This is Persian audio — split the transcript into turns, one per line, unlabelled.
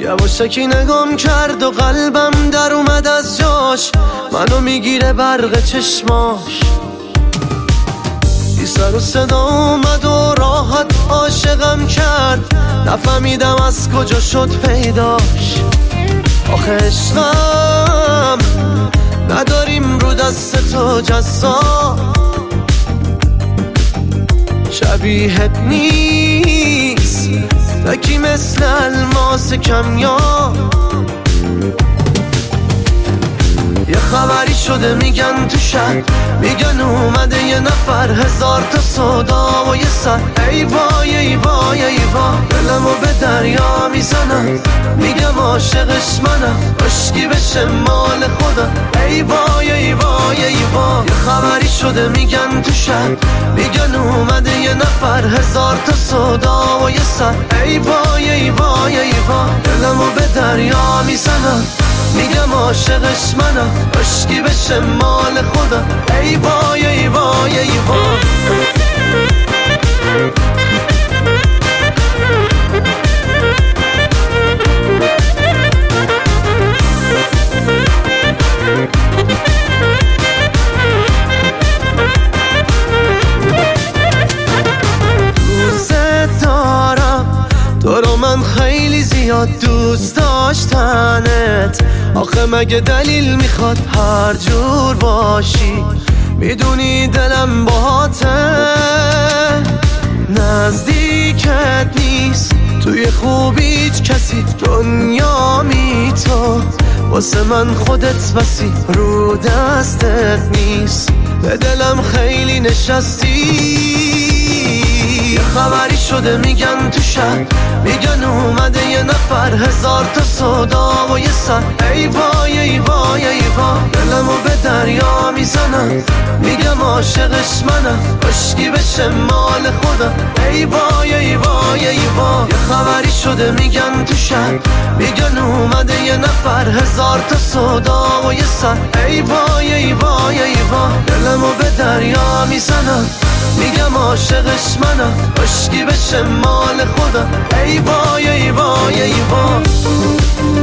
یواشکی نگام کرد و قلبم در اومد از جاش، منو میگیره برق چشماش. بی سر و صدا اومد و راحت عاشقم کرد، نفهمیدم از کجا شد پیداش. آخه عشقم نداریم رو دست تو جزا، شبیهت نیست تکی مثل الماس کمیاب. یه خبری شده میگن تو شهر، میگن اومده یه نفر، هزار تا صدا و یه سر. ای وای ای وای ای وای، دلمو به دریا میزنم، میگم عاشقش منم، عشقی بشه مال خودم. ای وای ای وای ای وای، یه خبری شده میگن تو شهر، میگن اومده یه نفر، هزار تا صدا و یه سر. ای وای ای وای ای وای، دلمو به دریا میزنم، میگم عاشقش منم، عشقی بشه مال خودم. ای وای ای وای ای وای. دوست دارم تو رو، من خیلی زیاد دوست داشتنت. آخه مگه دلیل میخواد هر جور باشی؟ میدونی دلم باهاته، نزدیکت نیست توی خوبی هیچ کسی، دنیا می تو واسه من خودت بسی، رو دستت نیست، به دلم خیلی نشستی. یه خبری شده میگن تو شهر، میگن اومده یه نفر، هزار تا صدا و یه سر. ای وای ای وای ای وای، دلمو به دریا میزنم، میگم عاشقش منم، عشقی بشه مال خودم. ای وای ای وای ای وای، یه خبری شده میگن تو شهر، میگن اومده یه نفر، هزار تا صدا و یه سر. ای وای ای وای ای وای، دلمو به دریا میزنم، میگم عاشقش منم، عشقی بشه مال خودم. ای وای ای وای ای وای.